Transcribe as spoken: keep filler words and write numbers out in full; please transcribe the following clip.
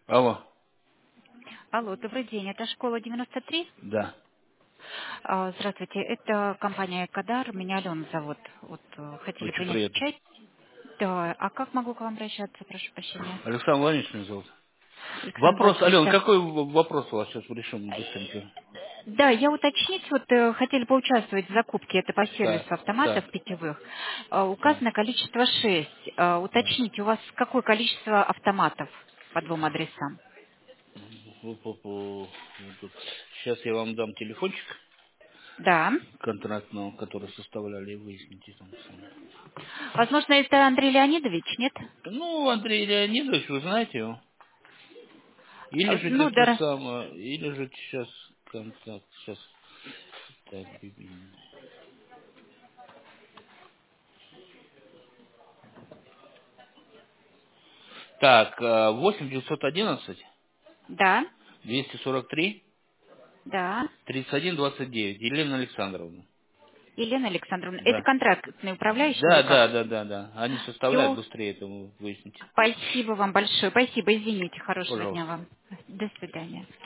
Алло. Алло, добрый день. Это школа девяносто три. Да. А, Здравствуйте. Это компания Кадар. Меня Алена зовут. Вот э, хотели Очень принять приятно. участие. Да. А как могу к вам обращаться? Прошу прощения. Александр Владимирович меня зовут. Александр Вопрос, Владимирович, Алена, да. какой в- вопрос у вас сейчас решим быстренько? Да, я уточнить, вот э, хотели поучаствовать в закупке, это по Так, сервису автоматов так, питьевых. Э, так, указано количество шесть. Э, так. уточните, у вас какое количество автоматов по двум адресам? Сейчас я вам дам телефончик Да. контрактного, который составляли, и выясните там сами. Возможно, это Андрей Леонидович, нет? Ну, Андрей Леонидович, вы знаете его? Или Э, же Ну, это да. самое, или же сейчас контакт, сейчас. Так, Бибин. Так, э, восемь девятьсот одиннадцать Да. двести сорок три Да. тридцать один двадцать девять. Елена Александровна. Елена Александровна, это Да. контрактный управляющий или Да, да, как? да, да, да. Они составляют Все. быстрее, это вы выясните. Спасибо вам большое. Спасибо, извините. Хорошего дня Пожалуйста. вам. До свидания.